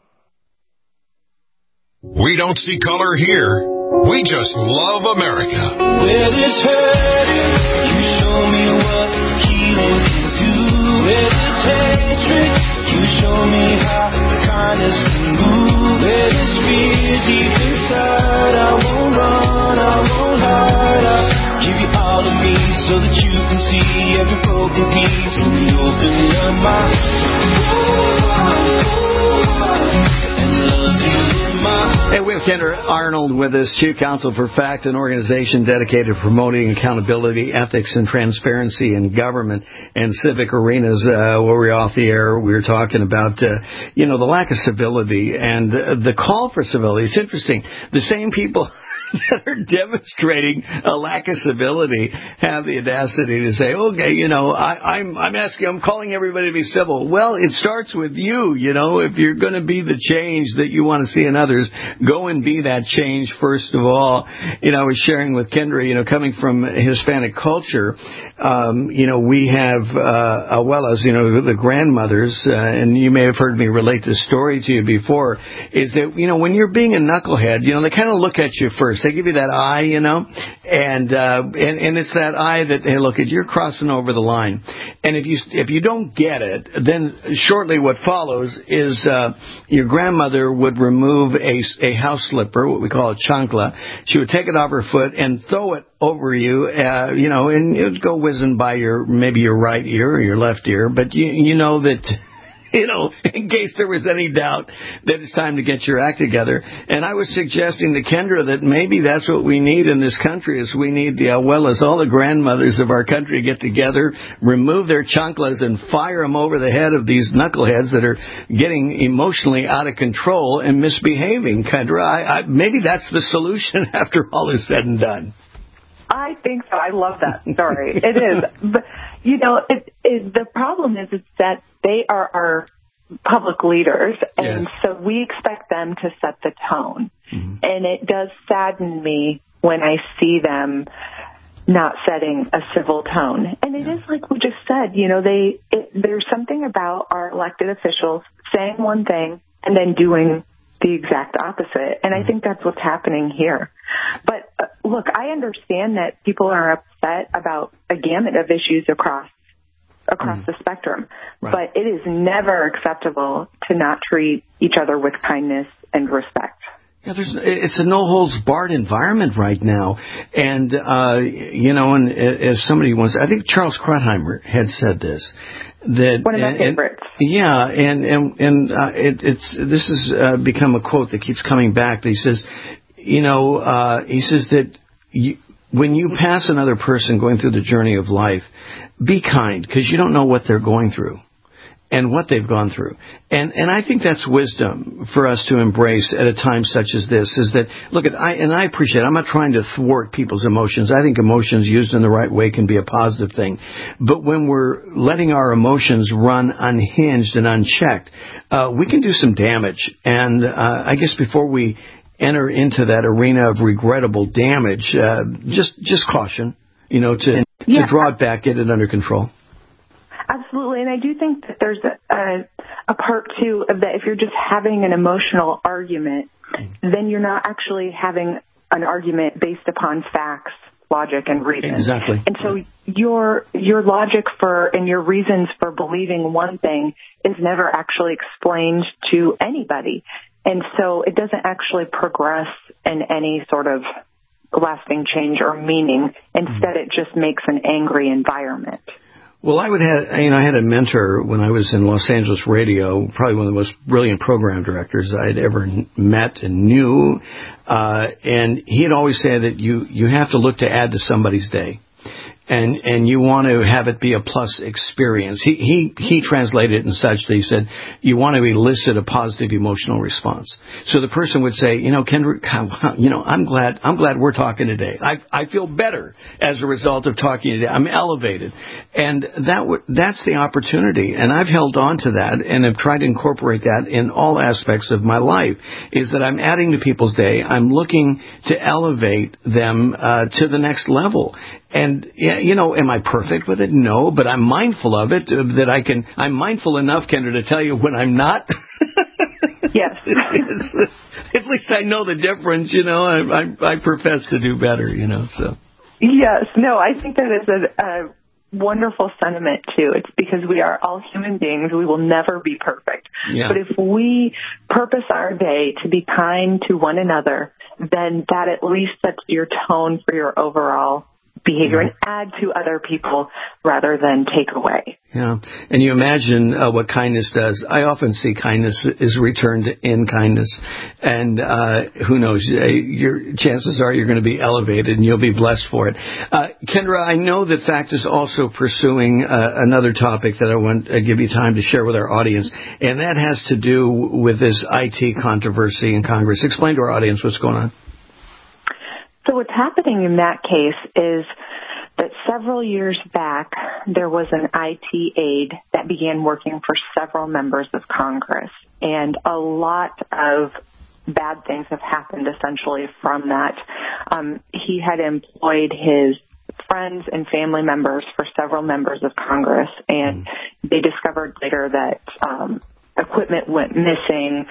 We don't see color here. We just love America. Where there's hurt, you show me what healing can do. Where there's hatred, you show me how kindness can move. Where there's fear deep inside, I won't run, I won't hide. I'll give you all of me so that you can see every broken piece. Let me open up my and love you. Hey, we have Kendra Arnold with us, Chief Counsel for FACT, an organization dedicated to promoting accountability, ethics, and transparency in government and civic arenas. While we were off the air, we were talking about, the lack of civility and the call for civility. It's interesting. The same people that are demonstrating a lack of civility have the audacity to say, okay, I'm calling everybody to be civil. Well, it starts with you, if you're going to be the change that you want to see in others, go and be that change first of all. I was sharing with Kendra, coming from Hispanic culture, we have, the grandmothers, and you may have heard me relate this story to you before, is that, when you're being a knucklehead, they kind of look at you first. They give you that eye, you know, and it's that eye that, hey, look, you're crossing over the line. And if you don't get it, then shortly what follows is your grandmother would remove a house slipper, what we call a chancla. She would take it off her foot and throw it over you, you know, and it would go whizzing by maybe your right ear or your left ear, but you know that, you know, in case there was any doubt that it's time to get your act together. And I was suggesting to Kendra that maybe that's what we need in this country, is we need all the grandmothers of our country to get together, remove their chanclas and fire them over the head of these knuckleheads that are getting emotionally out of control and misbehaving, Kendra. Maybe that's the solution after all is said and done. I think so. I love that story. It is. But, you know, the problem is that they are our public leaders, and so we expect them to set the tone. Mm-hmm. And it does sadden me when I see them not setting a civil tone. And it is like we just said, you know, there's something about our elected officials saying one thing and then doing the exact opposite. And I think that's what's happening here. But look, I understand that people are upset about a gamut of issues across the spectrum, right. But it is never acceptable to not treat each other with kindness and respect. Yeah, it's a no-holds-barred environment right now. And, you know, and as somebody once, I think Charles Krautheimer had said this, that one of my favorites. Yeah, this has become a quote that keeps coming back. That he says, you know, he says that when you pass another person going through the journey of life, be kind, because you don't know what they're going through and what they've gone through. And I think that's wisdom for us to embrace at a time such as this, is that, look, I appreciate it. I'm not trying to thwart people's emotions. I think emotions used in the right way can be a positive thing. But when we're letting our emotions run unhinged and unchecked, we can do some damage. And I guess before we enter into that arena of regrettable damage, just caution, you know, to draw it back, get it under control. Absolutely, and I do think that there's a part, too, of that if you're just having an emotional argument, then you're not actually having an argument based upon facts, logic, and reason. Exactly. And so your logic and your reasons for believing one thing is never actually explained to anybody. And so it doesn't actually progress in any sort of lasting change or meaning. Instead, it just makes an angry environment. Well, I had a mentor when I was in Los Angeles radio, probably one of the most brilliant program directors I'd ever met and knew. And he'd always say that you have to look to add to somebody's day. And you want to have it be a plus experience. He translated it in such that he said, you want to elicit a positive emotional response. So the person would say, you know, Kendra, you know, I'm glad we're talking today. I feel better as a result of talking today. I'm elevated. And that's the opportunity. And I've held on to that and have tried to incorporate that in all aspects of my life, is that I'm adding to people's day. I'm looking to elevate them to the next level. And, you know, am I perfect with it? No, but I'm mindful of it, I'm mindful enough, Kendra, to tell you when I'm not. Yes. At least I know the difference, you know. I profess to do better, you know, so. Yes, no, I think that is a wonderful sentiment, too. It's because we are all human beings. We will never be perfect. Yeah. But if we purpose our day to be kind to one another, then that at least sets your tone for your overall behavior and add to other people rather than take away. Yeah. And you imagine what kindness does. I often see kindness is returned in kindness. And who knows, your chances are you're going to be elevated and you'll be blessed for it. Kendra, I know that FACT is also pursuing another topic that I want to give you time to share with our audience, and that has to do with this IT controversy in Congress. Explain to our audience what's going on. So what's happening in that case is that several years back, there was an IT aide that began working for several members of Congress. And a lot of bad things have happened essentially from that. He had employed his friends and family members for several members of Congress, and they discovered later that equipment went missing.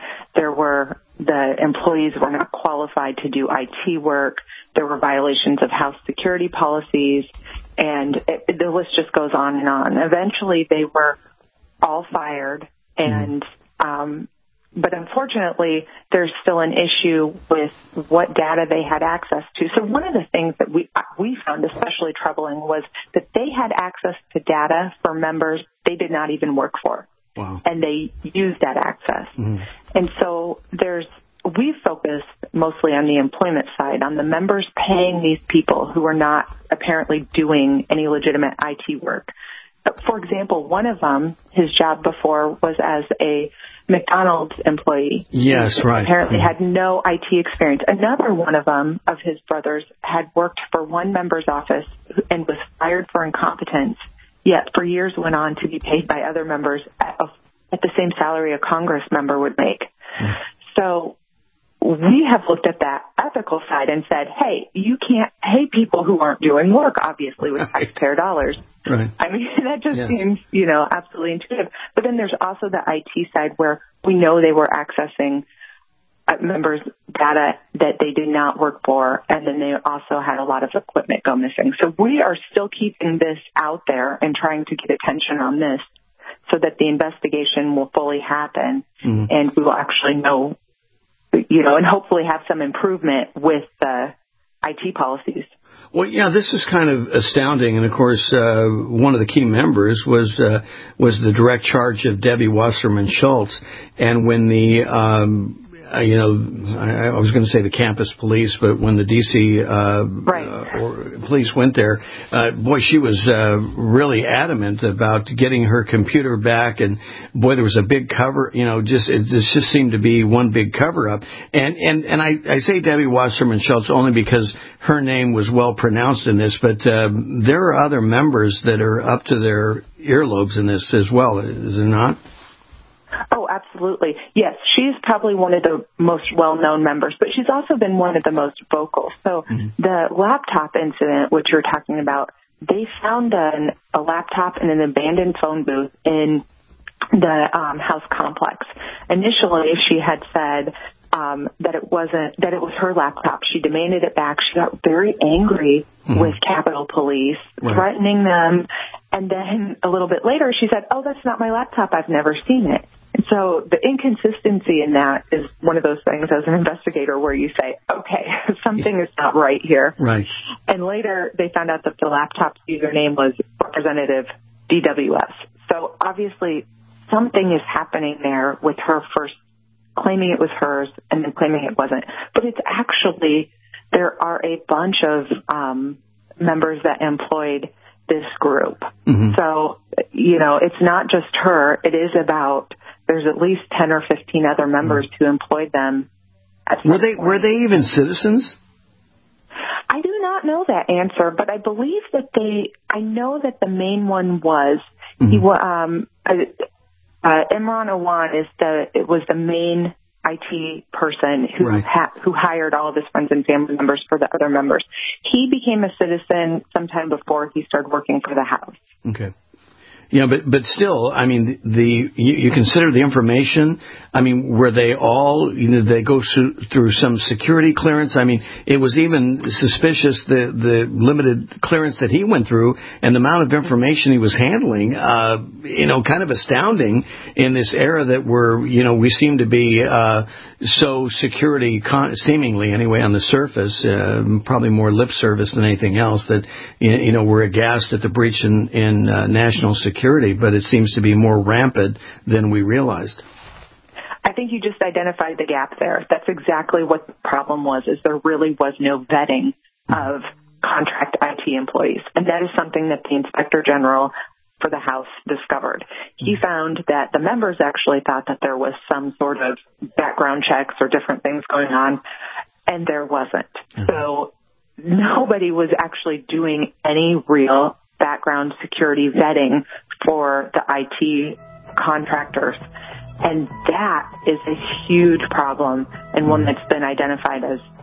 The employees were not qualified to do IT work. There were violations of house security policies, and the list just goes on and on. Eventually, they were all fired, and but unfortunately, there's still an issue with what data they had access to. So one of the things that we found especially troubling was that they had access to data for members they did not even work for. Wow. And they used that access. And so we focused mostly on the employment side, on the members paying these people who are not apparently doing any legitimate IT work. For example, one of them, his job before was as a McDonald's employee. Yes, right. Apparently had no IT experience. Another one of them, of his brothers, had worked for one member's office and was fired for incompetence, yet for years went on to be paid by other members at the same salary a Congress member would make. So we have looked at that ethical side and said, hey, you can't pay people who aren't doing work, obviously, with taxpayer dollars. Right. I mean, that just seems, absolutely intuitive. But then there's also the IT side where we know they were accessing members' data that they did not work for, and then they also had a lot of equipment go missing. So we are still keeping this out there and trying to get attention on this so that the investigation will fully happen and we will actually know, and hopefully have some improvement with the IT policies. Well, yeah, this is kind of astounding, and of course, one of the key members was the direct charge of Debbie Wasserman Schultz, and when the I was going to say the campus police, but when the D.C. Police went there, she was really adamant about getting her computer back, and boy, there was a big cover. It just seemed to be one big cover up. And I say Debbie Wasserman Schultz only because her name was well pronounced in this, but there are other members that are up to their earlobes in this as well, is it not? Oh, absolutely. Yes, she's probably one of the most well-known members, but she's also been one of the most vocal. So the laptop incident, which you're talking about, they found a laptop in an abandoned phone booth in the house complex. Initially, she had said that it was her laptop. She demanded it back. She got very angry with Capitol Police, threatening them. And then a little bit later, she said, oh, that's not my laptop. I've never seen it. And so the inconsistency in that is one of those things as an investigator where you say, okay, something is not right here. Right. And later they found out that the laptop's username was Representative DWS. So obviously something is happening there with her first claiming it was hers and then claiming it wasn't. But it's actually, there are a bunch of members that employed this group. So, it's not just her. It is about, there's at least 10 or 15 other members who employed them. Were they even citizens? I do not know that answer, but I believe that I know that the main one was, Imran Awan was the main IT person who hired all of his friends and family members for the other members. He became a citizen sometime before he started working for the House. Okay. But still, I mean, you consider the information. I mean, were they all, they go through some security clearance? I mean, it was even suspicious, the limited clearance that he went through and the amount of information he was handling, kind of astounding in this era that we seem to be, so security, seemingly anyway, on the surface, probably more lip service than anything else, that, we're aghast at the breach in national security, but it seems to be more rampant than we realized. I think you just identified the gap there. That's exactly what the problem was, is there really was no vetting of contract IT employees. And that is something that the Inspector General for the House discovered. He found that the members actually thought that there was some sort of background checks or different things going on, and there wasn't. So nobody was actually doing any real background security vetting for the IT contractors. And that is a huge problem and one that's been identified as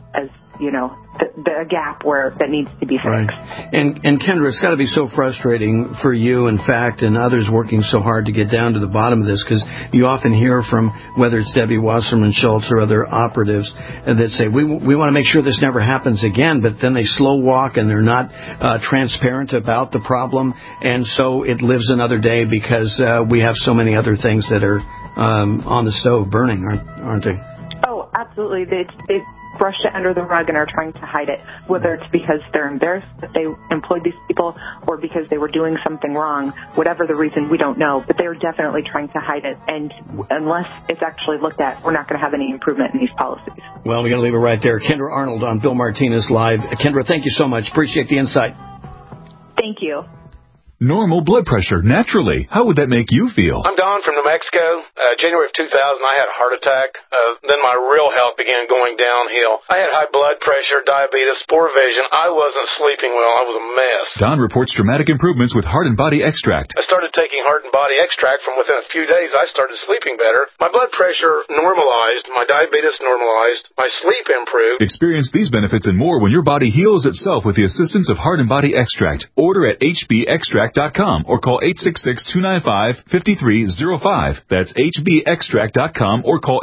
as the gap where that needs to be fixed. Right. And Kendra, it's got to be so frustrating for you, in fact, and others working so hard to get down to the bottom of this, because you often hear from, whether it's Debbie Wasserman Schultz or other operatives, that say, we want to make sure this never happens again, but then they slow walk and they're not transparent about the problem, and so it lives another day because we have so many other things that are on the stove burning, aren't they? Oh, absolutely. They brushed it under the rug and are trying to hide it, whether it's because they're embarrassed that they employed these people or because they were doing something wrong. Whatever the reason, we don't know, but they're definitely trying to hide it. And unless it's actually looked at, we're not going to have any improvement in these policies. Well, we're going to leave it right there. Kendra Arnold on Bill Martinez Live. Kendra, thank you so much. Appreciate the insight. Thank you. Normal blood pressure, naturally. How would that make you feel? I'm Don from New Mexico. January of 2000, I had a heart attack. Then my real health began going downhill. I had high blood pressure, diabetes, poor vision. I wasn't sleeping well. I was a mess. Don reports dramatic improvements with Heart and Body Extract. I started taking Heart and Body Extract. From within a few days, I started sleeping better. My blood pressure normalized. My diabetes normalized. My sleep improved. Experience these benefits and more when your body heals itself with the assistance of Heart and Body Extract. Order at hbextract.com or call 866-295-5305. That's hbextract.com or call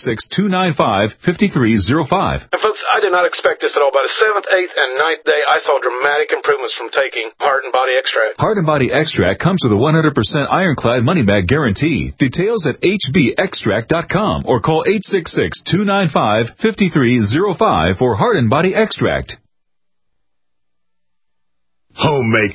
866-295-5305. And folks, I did not expect this at all. By the 7th, 8th, and 9th day, I saw dramatic improvements from taking Heart and Body Extract. Heart and Body Extract comes with a 100% ironclad money-back guarantee. Details at hbextract.com or call 866-295-5305 for Heart and Body Extract. Homemade